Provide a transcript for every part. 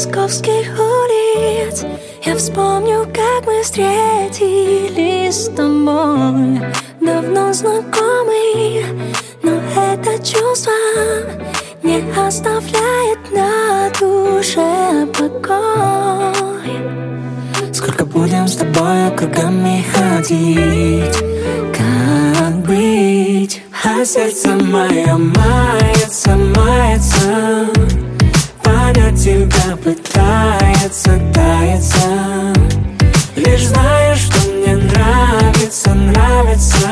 московских улиц. Я вспомню, как мы встретились с тобой. Давно знакомый, но это чувство не оставляет на душе покой. Сколько будем с тобой кругами ходить, как быть? А сердце мое мается, мается, понять тебя пытается, тается. Лишь знаешь, что мне нравится, нравится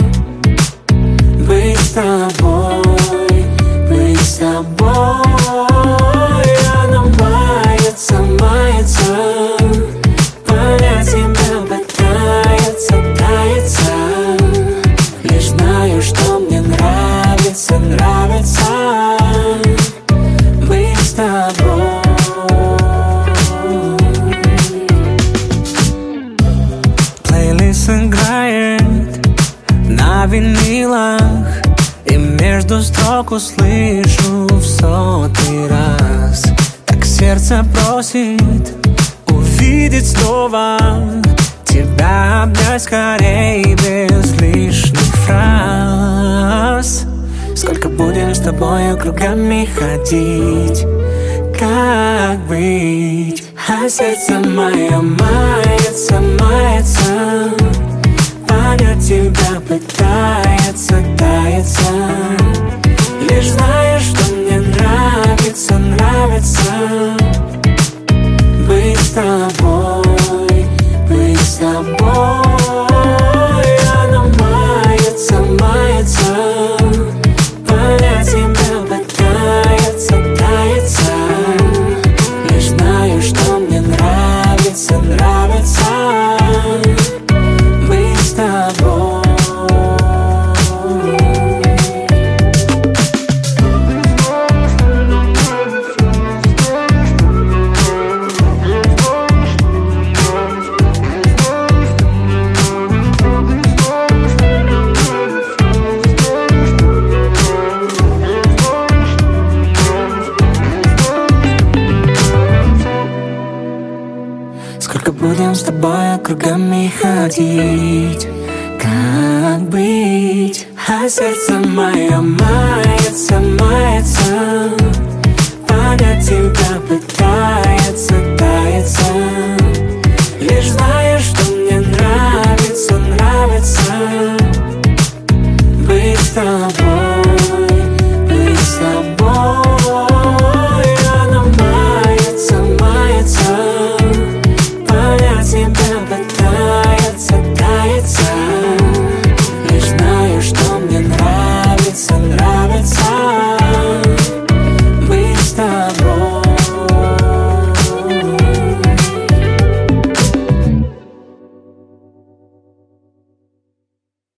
быть с тобой, быть с тобой. Оно мается, мается, понять тебя пытается, тается. Лишь знаю, что мне нравится, нравится быть с тобой. Плейлист играет на винилах, и между строк услышу в 100-й раз. Так сердце просит увидеть снова, тебя обнять скорей без лишних фраз. Сколько будем с тобой кругами ходить, как быть? А сердце мое мается, мается, понять тебя пытается, тается. Лишь знаешь, что мне нравится, нравится быть с тобой, быть с тобой. Оно мается, мается, понять тебя пытается, тается. Лишь знаю, что мне нравится, нравится быть с тобой. Сколько будем с тобой кругами ходить, как быть? А сердце мое мается, мается, понять тебя пытается, тается. Лишь знаешь, что мне нравится, нравится быть с тобой, быть с тобой. Оно мается, мается, понять тебя пытается, тается. Лишь знаю, что мне нравится, нравится быть с тобой.